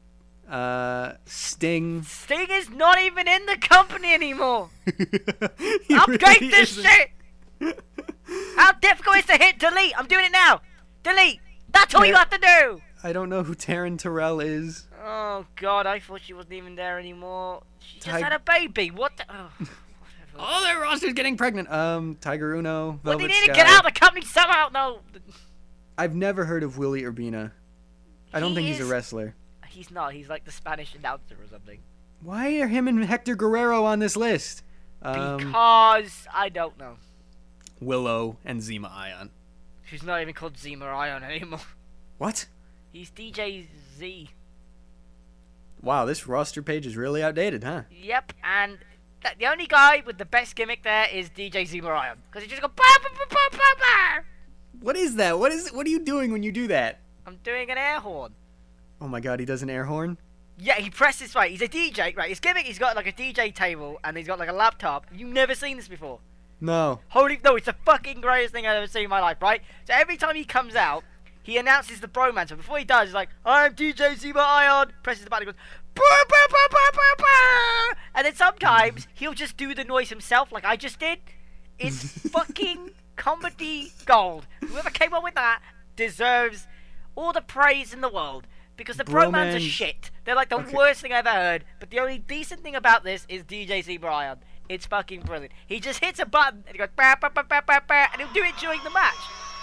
Sting. Sting is not even in the company anymore. He Upgrade really this isn't. shit. How difficult is to hit delete? I'm doing it now. Delete. That's all you Yeah. have to do. I don't know who Taryn Terrell is. Oh god, I thought she wasn't even there anymore. She just Tig- had a baby. What the? Oh, whatever. Oh, their roster's getting pregnant. Tiger Uno, Well, they Velvet need Sky. to get out of the company somehow. No, I've never heard of Willie Urbina. I don't He think he's a is- wrestler. he's not. He's like the Spanish announcer or something. Why are him and Hector Guerrero on this list? Because I don't know. Willow and Zima Ion. She's not even called Zima Ion anymore. What? He's DJ Z. Wow, this roster page is really outdated, huh? Yep, and the only guy with the best gimmick there is DJ Zima Ion. Because he just goes, bah, bah, bah, bah, bah, bah. What is that? What are you doing when you do that? I'm doing an air horn. Oh my god, he does an air horn? Yeah, he presses, right, he's a DJ, right, his gimmick, he's got like a DJ table, and he's got like a laptop. You've never seen this before. No. Holy, no, it's the fucking greatest thing I've ever seen in my life, right? So every time he comes out, he announces the bromance, but before he does, he's like, I'm DJ Zima Ion, presses the button, and goes, bah, bah, bah, bah, bah, bah. And then sometimes, he'll just do the noise himself, like I just did. It's fucking comedy gold. Whoever came up with that deserves all the praise in the world. Because the bromans are Bromance. shit. They're like the Okay. worst thing I've ever heard. But the only decent thing about this is DJ Zima Ion. It's fucking brilliant. He just hits a button and he goes bah, bah, bah, bah, bah, bah, and he'll do it during the match.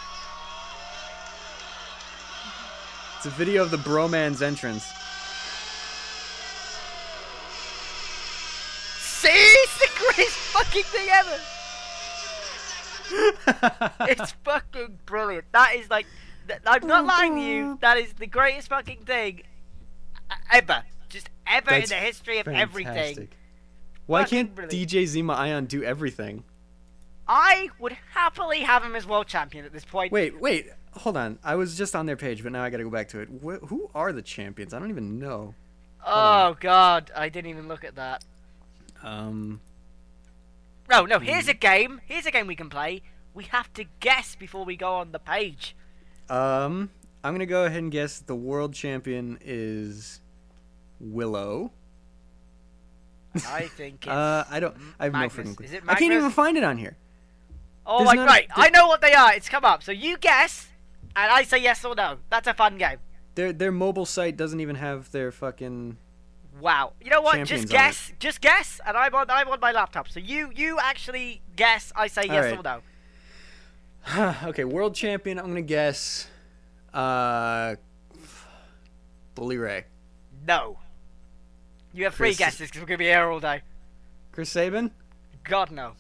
It's a video of the bromance entrance. See? It's the greatest fucking thing ever. It's fucking brilliant. That is like, I'm not lying to you. That is the greatest fucking thing ever. Just ever That's in the history of everything. Fantastic. Why Fucking can't brilliant. DJ Zima Ion do everything? I would happily have him as world champion at this point. Wait, hold on. I was just on their page, but now I gotta go back to it. Who are the champions? I don't even know. Oh god, I didn't even look at that. No, here's a game. Here's a game we can play. We have to guess before we go on the page. I'm gonna go ahead and guess the world champion is Willow. I think it's... I have Magnus. no freaking clue. Is it I can't even Magnus? find it on here. Oh there's my not- right, I know what they are. It's come up. So you guess, and I say yes or no. That's a fun game. Their mobile site doesn't even have their fucking. Wow. You know what? Champions Just on guess. Just guess, and I'm on my laptop. So you actually guess. I say yes Alright. or no. Okay, world champion. I'm gonna guess. Bully Ray. No. You have three Chris- guesses because we're gonna be here all day. Chris Sabin. God no.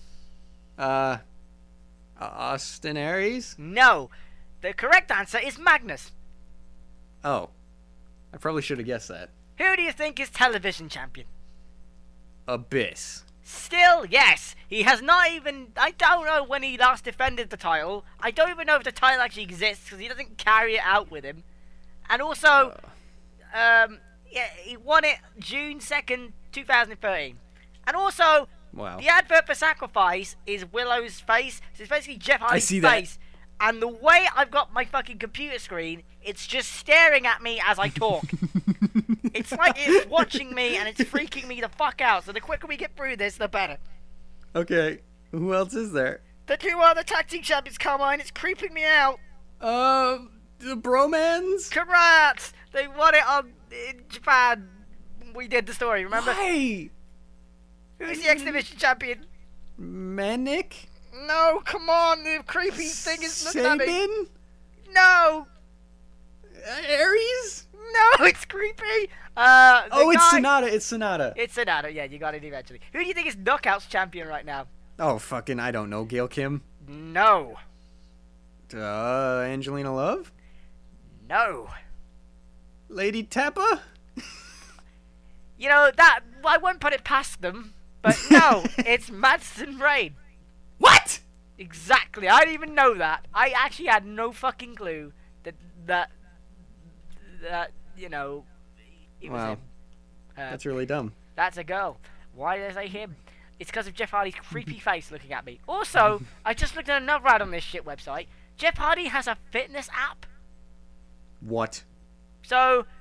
Austin Aries. No. The correct answer is Magnus. Oh, I probably should have guessed that. Who do you think is television champion? Abyss. Still, yes. He has not even... I don't know when he last defended the title. I don't even know if the title actually exists because he doesn't carry it out with him. And also, yeah, he won it June 2nd, 2013. And also, Wow. the advert for Sacrifice is Willow's face. So it's basically Jeff Hardy's see that. face. And the way I've got my fucking computer screen, it's just staring at me as I talk. It's like it's watching me and it's freaking me the fuck out. So the quicker we get through this, the better. Okay, who else is there? The two other tag team champions come on. It's creeping me out. The bromans. Congrats! They won it in Japan. We did the story, remember? Why? Who's the X Division champion? Manic. No, come on. The creepy thing is looking at me. Sabin? No, Aries? no, it's creepy. Oh, it's guy- Sonata. It's Sonata. It's Sonata. Yeah, you got it eventually. Who do you think is Knockouts champion right now? Oh, fucking, I don't know. Gail Kim? No, Angelina Love? no. Lady Tappa? You know that I won't put it past them, but no, it's Madsen Rain. What? Exactly. I didn't even know that. I actually had no fucking clue that you know it was Wow. him. That's really dumb. That's a girl. Why did I say him? It's because of Jeff Hardy's creepy face looking at me. Also, I just looked at another ad on this shit website. Jeff Hardy has a fitness app. What? So,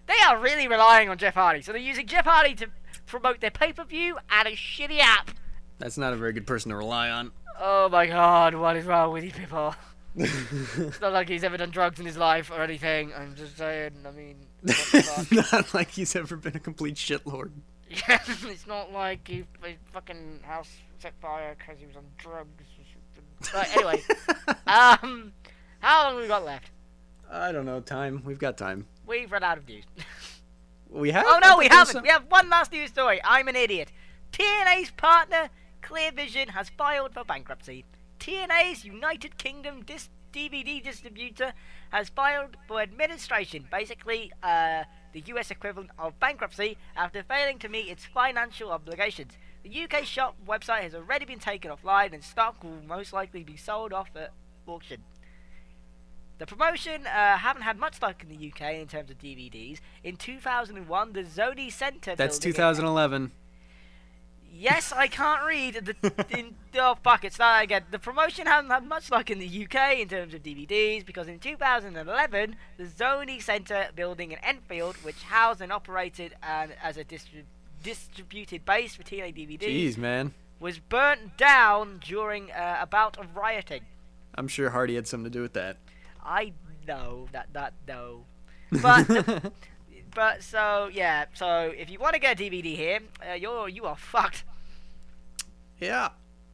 They are really relying on Jeff Hardy. So they're using Jeff Hardy to promote their pay-per-view and a shitty app. That's not a very good person to rely on. Oh my god, what is wrong with you people? It's not like he's ever done drugs in his life or anything. I'm just saying, I mean, what the fuck? Not like he's ever been a complete shitlord. Yeah, it's not like he fucking house set fire because he was on drugs. But anyway, how long have we got left? I don't know. Time. We've got time. We've run out of news. We have? Oh no, we haven't. We have one last news story. I'm an idiot. TNA's partner, Clear Vision, has filed for bankruptcy. TNA's United Kingdom DVD distributor has filed for administration, basically the US equivalent of bankruptcy, after failing to meet its financial obligations. The UK shop website has already been taken offline and stock will most likely be sold off at auction. The promotion haven't had much luck in the UK in terms of DVDs. In 2001, the Zodi Centre That's building 2011. Yes, I can't read. Oh, fuck it, start again. The promotion hasn't had much luck in the UK in terms of DVDs, because in 2011, the Zoni Centre building in Enfield, which housed and operated as a distributed base for TNA DVDs, Jeez, man. was burnt down during a bout of rioting. I'm sure Hardy had something to do with that. I know that no. But but so yeah, so if you want to get a DVD here, you are fucked. Yeah.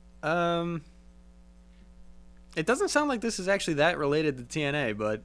It doesn't sound like this is actually that related to TNA, but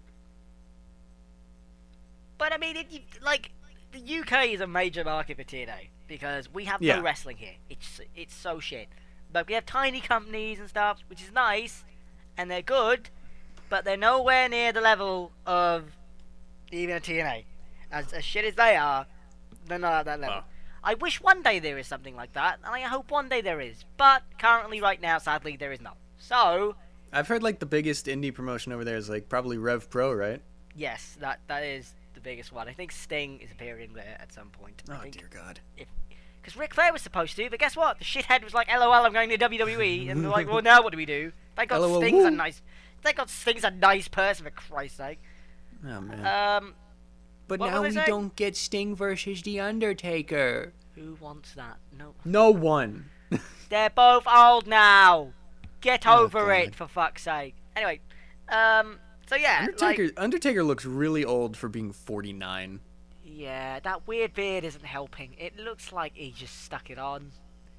I mean, like the UK is a major market for TNA because we have Yeah. no wrestling here. It's so shit. But we have tiny companies and stuff, which is nice, and they're good, but they're nowhere near the level of even a TNA. As shit as they are, they're not at that level. Oh. I wish one day there is something like that, and I hope one day there is. But currently, right now, sadly, there is not. So, I've heard like the biggest indie promotion over there is like probably Rev Pro, right? yes, that is the biggest one. I think Sting is appearing there at some point. I Oh think dear God. Because Ric Flair was supposed to, but guess what? The shithead was like, "LOL, I'm going to WWE," and they're like, "Well, now what do we do?" Thank God LOL, Sting's a woo. nice. Thank God Sting's a nice person, for Christ's sake. Oh man. But what now was we I saying? don't get Sting versus The Undertaker. Who wants that? No. No one. They're both old now. Get Oh, over it, God. for fuck's sake. Anyway, so yeah, Undertaker looks really old for being 49. yeah, that weird beard isn't helping. It looks like he just stuck it on.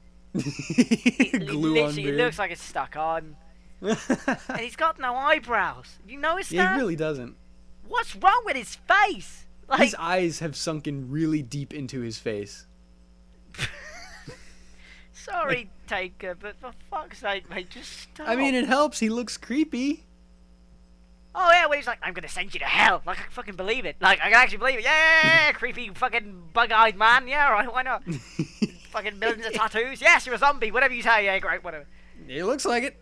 Glue on Literally, it beard. looks like it's stuck on. And he's got no eyebrows. You noticed Yeah, that? he really doesn't. What's wrong with his face? Like, His eyes have sunken really deep into his face. sorry, Taker, but for fuck's sake, mate, just stop. I mean, it helps. He looks creepy. Oh yeah, when he's like, "I'm gonna send you to hell," like I can fucking believe it. Like I can actually believe it. Yeah, creepy fucking bug-eyed man. Yeah, right, why not? Fucking millions of tattoos. Yes, you're a zombie. Whatever you say. Yeah, great. Whatever. He looks like it.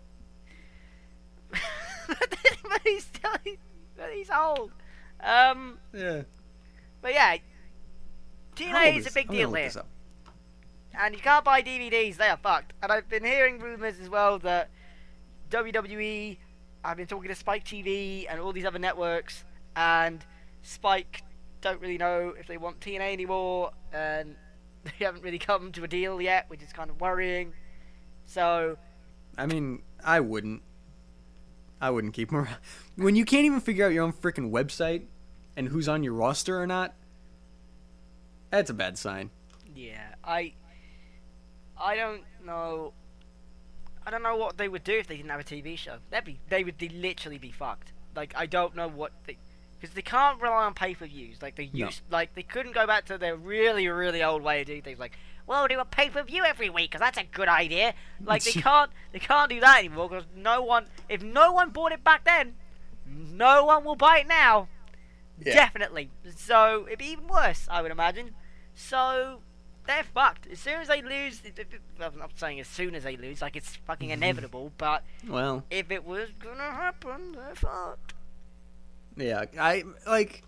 But he's old. Yeah. But yeah, How TNA old is a big I'm gonna deal look here, this up. and you can't buy DVDs. They are fucked. And I've been hearing rumors as well that WWE. I've been talking to Spike TV and all these other networks, and Spike don't really know if they want TNA anymore, and they haven't really come to a deal yet, which is kind of worrying. So, I mean, I wouldn't keep him around. When you can't even figure out your own freaking website and who's on your roster or not, that's a bad sign. yeah, I don't know. I don't know what they would do if they didn't have a TV show. They would literally be fucked. Like, I don't know what because they can't rely on pay-per-views like they No. used. Like, they couldn't go back to their really, really old way of doing things. Like, well, do a pay-per-view every week because that's a good idea. Like, they can't do that anymore because if no one bought it back then, no one will buy it now. Yeah. Definitely. So it'd be even worse, I would imagine. So they're fucked. As soon as they lose, I'm not saying as soon as they lose, like it's fucking inevitable, but Well, if it was gonna happen, they're fucked. yeah, I like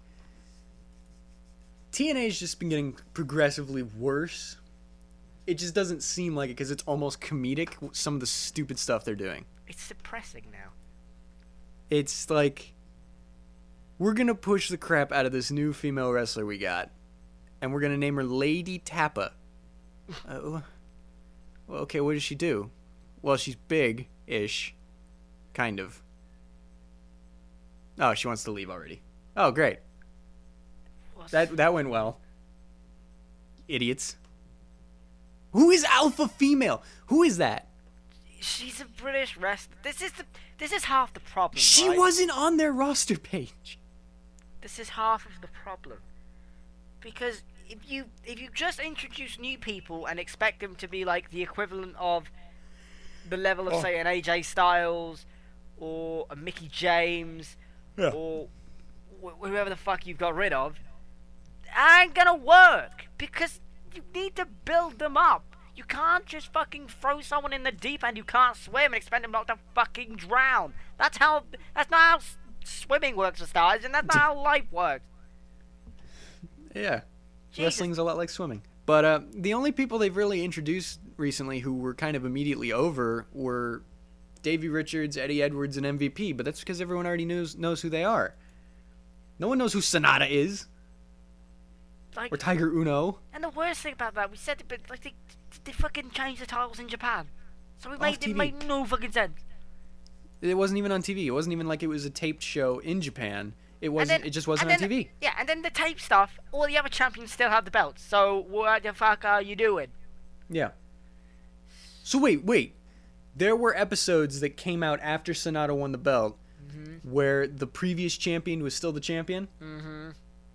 TNA's just been getting progressively worse. It just doesn't seem like it because it's almost comedic, some of the stupid stuff they're doing. It's depressing now. It's like we're gonna push the crap out of this new female wrestler we got, and we're gonna name her Lady Tappa. Well, okay, what does she do? Well, she's big-ish, kind of. Oh, she wants to leave already. Oh, great. That went well. Idiots. Who is Alpha Female? Who is that? She's a British wrestler. This is half the problem. She right? wasn't on their roster page. This is half of the problem. Because if you just introduce new people and expect them to be like the equivalent of the level of say an AJ Styles or a Mickey James or whoever the fuck you've got rid of, it ain't gonna work because you need to build them up. You can't just fucking throw someone in the deep end who can't swim and expect them not to fucking drown. That's not how swimming works for stars, and that's not how life works. Yeah. Jesus. Wrestling's a lot like swimming. But the only people they've really introduced recently who were kind of immediately over were Davey Richards, Eddie Edwards, and MVP, but that's because everyone already knows who they are. No one knows who Sonata is. Like, or Tiger Uno. And the worst thing about that, we said it, but like they fucking changed the titles in Japan. So it made no fucking sense. It wasn't even on TV. It wasn't even like it was a taped show in Japan. It just wasn't on TV. Yeah, and then the tape stuff, all the other champions still have the belts. So what the fuck are you doing? Yeah. So wait. There were episodes that came out after Sonata won the belt where the previous champion was still the champion? Mm-hmm.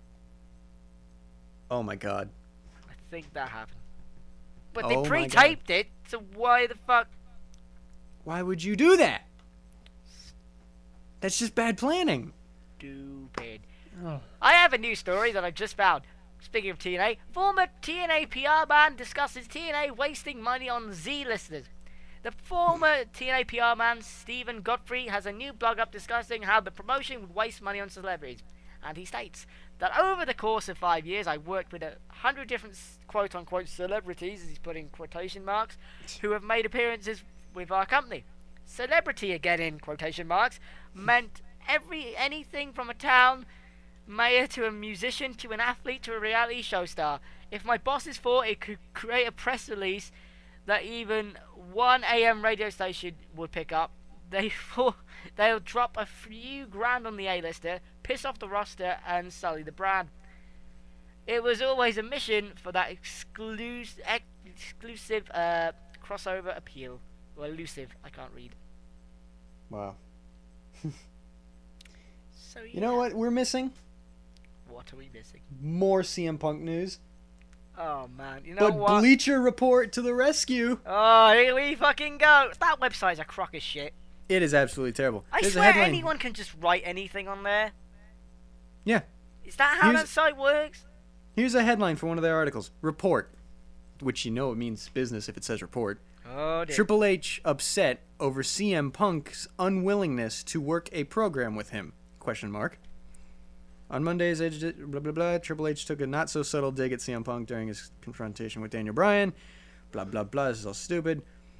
Oh my god. I think that happened. But Oh they my pre-taped it, so why the fuck? Why would you do that? That's just bad planning. Stupid. Oh. I have a news story that I just found. Speaking of TNA, former TNA PR man discusses TNA wasting money on Z-listers. The former TNA PR man, Stephen Godfrey, has a new blog up discussing how the promotion would waste money on celebrities. And he states that over the course of 5 years, I worked with 100 different quote-unquote celebrities, as he's putting quotation marks, who have made appearances with our company. Celebrity, again in quotation marks, meant anything from a town mayor to a musician to an athlete to a reality show star. If my bosses thought it could create a press release that even 1 AM radio station would pick up, they'll drop a few grand on the A-lister, piss off the roster, and sully the brand. It was always a mission for that exclusive crossover appeal. Well, elusive, I can't read. Wow. So yeah. You know what we're missing? What are we missing? More CM Punk news. Oh man, you know But what? Bleacher Report to the rescue. Oh, here we fucking go. That website's a crock of shit. It is absolutely terrible. I There's a swear headline. anyone can just write anything on there. Yeah. Is that how Here's- that site works? Here's a headline for one of their articles. Report. Which you know it means business if it says report. Oh dear. Triple H upset over CM Punk's unwillingness to work a program with him? Question mark. On Monday's blah blah blah, Triple H took a not so subtle dig at CM Punk during his confrontation with Daniel Bryan. Blah blah blah. This is all stupid.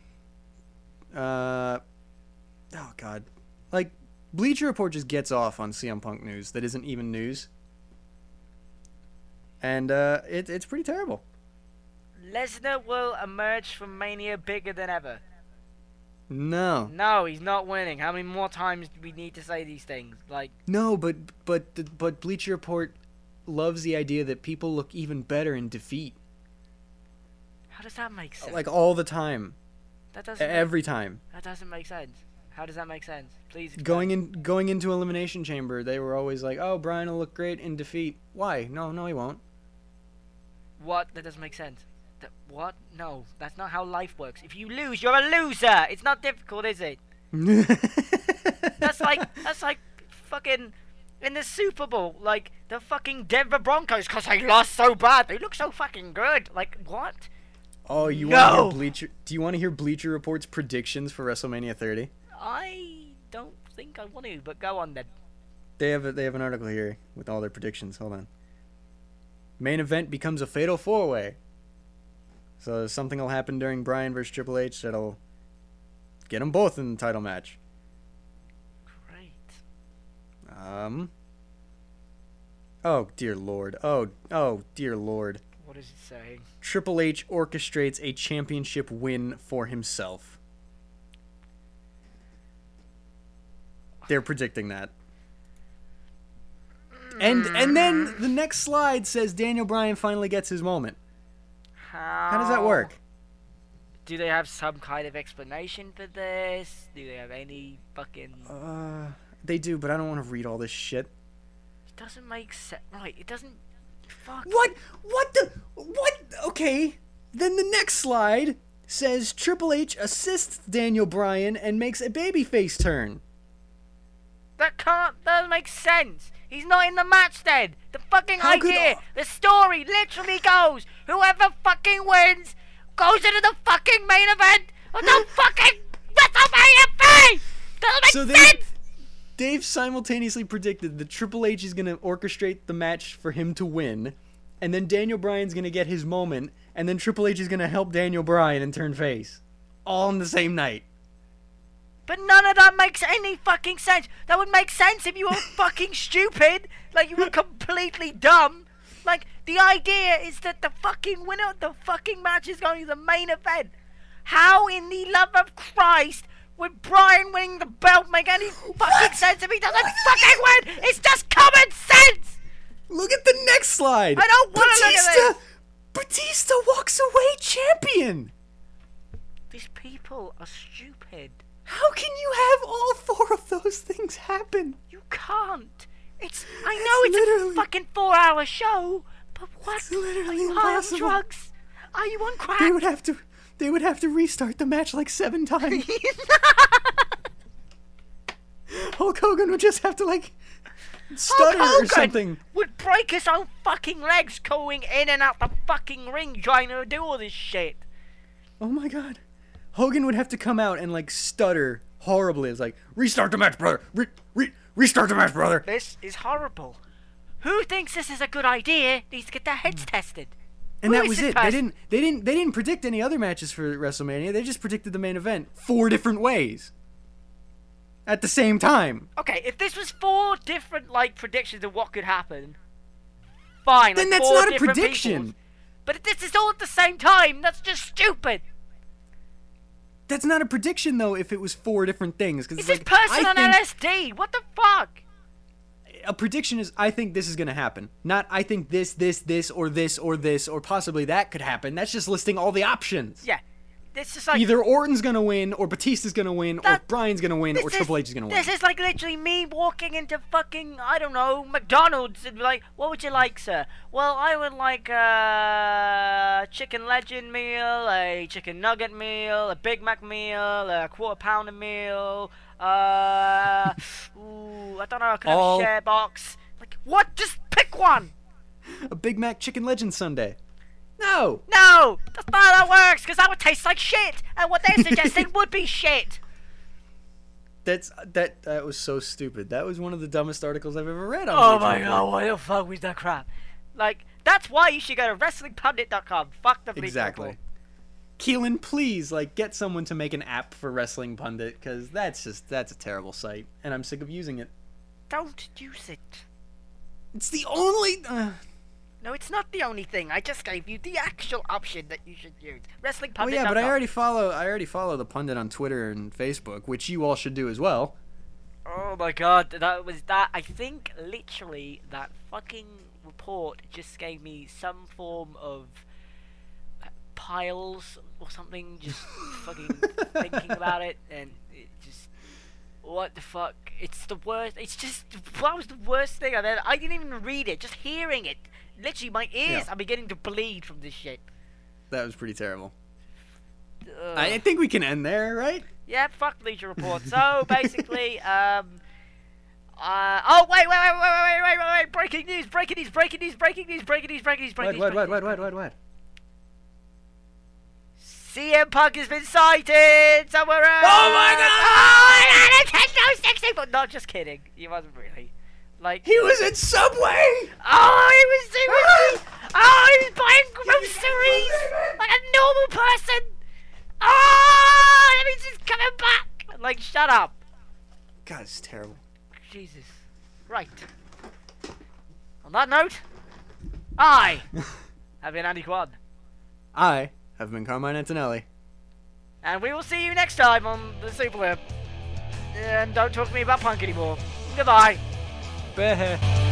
Oh god, like Bleacher Report just gets off on CM Punk news that isn't even news, and it's pretty terrible. Lesnar will emerge from Mania bigger than ever. No. No, he's not winning. How many more times do we need to say these things? Like, No, but Bleacher Report loves the idea that people look even better in defeat. how does that make sense? Like all the time. that doesn't. Every time. That doesn't make sense. How does that make sense? Please. Going into Elimination Chamber, they were always like, "Oh, Bryan will look great in defeat." Why? No, he won't. What? That doesn't make sense. What? No, that's not how life works. If you lose, you're a loser. It's not difficult, is it? That's like fucking in the Super Bowl, like the fucking Denver Broncos, because they lost so bad. They look so fucking good. Like what? Oh, you No! want to hear Bleacher? Do you want to hear Bleacher Report's predictions for WrestleMania 30? I don't think I want to, but go on then. They have an article here with all their predictions. Hold on. Main event becomes a fatal four-way. So something will happen during Bryan versus Triple H that'll get them both in the title match. Great. Oh, dear Lord. Oh, dear Lord. What is it saying? Triple H orchestrates a championship win for himself. They're predicting that. And then the next slide says Daniel Bryan finally gets his moment. How does that work? Do they have some kind of explanation for this? Do they have any fucking... They do, but I don't want to read all this shit. It doesn't make sense. Right, it doesn't... Fuck. What? Okay. Then the next slide says Triple H assists Daniel Bryan and makes a babyface turn. That doesn't make sense. He's not in the match then. The fucking How could idea, the story literally goes, whoever fucking wins goes into the fucking main event of the fucking WrestleMania thing. Doesn't make sense. Dave simultaneously predicted that Triple H is going to orchestrate the match for him to win, and then Daniel Bryan's going to get his moment, and then Triple H is going to help Daniel Bryan and turn face. All on the same night. But none of that makes any fucking sense. That would make sense if you were fucking stupid. Like, you were completely dumb. Like, the idea is that the fucking winner of the fucking match is going to the main event. How in the love of Christ would Bryan winning the belt make any fucking sense if he doesn't fucking win? It's just common sense! Look at the next slide. I don't want to look at this. Batista walks away champion. These people are stupid. How can you have all four of those things happen? You can't. I know it's a fucking 4-hour show, but what? It's literally are you impossible. high on drugs? Are you on crack? They would have to restart the match like 7 times. Hulk Hogan would just have to stutter or something. Would break his own fucking legs going in and out the fucking ring trying to do all this shit. Oh my god. Hogan would have to come out and stutter horribly. It's like, restart the match, brother. Restart the match, brother. This is horrible. Who thinks this is a good idea needs to get their heads tested. And that was it. They didn't predict any other matches for WrestleMania. They just predicted the main event 4 different ways. At the same time. Okay, if this was 4 different predictions of what could happen, fine. Then that's not a prediction. Peoples. But if this is all at the same time, that's just stupid. That's not a prediction though. If it was 4 different things, because it's this person on LSD. What the fuck? A prediction is, I think this is going to happen. Not, I think this, or this, or possibly that could happen. That's just listing all the options. Yeah. This is either Orton's going to win, or Batista's going to win, or Bryan's going to win, or Triple H is going to win. This is literally me walking into fucking, I don't know, McDonald's and be like, what would you like, sir? Well, I would like a chicken legend meal, a chicken nugget meal, a Big Mac meal, a quarter pounder meal, ooh, I don't know, I could have a share box. What? Just pick one! A Big Mac chicken legend sundae. No! No! That's not how that works, because that would taste like shit! And what they're suggesting would be shit! That was so stupid. That was one of the dumbest articles I've ever read on Oh my god, why the fuck was that crap? That's why you should go to WrestlingPundit.com. Fuck the bleep. Exactly. Keelan, please, get someone to make an app for Wrestling Pundit, because that's a terrible site, and I'm sick of using it. Don't use it. It's the only... No, it's not the only thing. I just gave you the actual option that you should use. WrestlingPundit.com. Well, yeah, but I already follow the pundit on Twitter and Facebook, which you all should do as well. Oh my god, that. I think literally that fucking report just gave me some form of piles or something. Just fucking thinking about it, and it just. What the fuck? It's the worst. It's just. What was the worst thing I've ever. I didn't even read it. Just hearing it. Literally, my ears are beginning to bleed from this shit. That was pretty terrible. I think we can end there, right? Yeah, fuck Bleacher Report. So, basically, oh, wait. Breaking news. What? CM Punk has been sighted somewhere else. Oh my god! Oh, Nintendo 64. Not just kidding. He wasn't really. He was at Subway! Oh, he was buying groceries like a normal person! Oh, that means he's coming back! Shut up! God, it's terrible. Jesus. Right. On that note, I have been Andy Quad. I have been Carmine Antonelli. And we will see you next time on the Super Lip. And don't talk to me about punk anymore. Goodbye. Beh.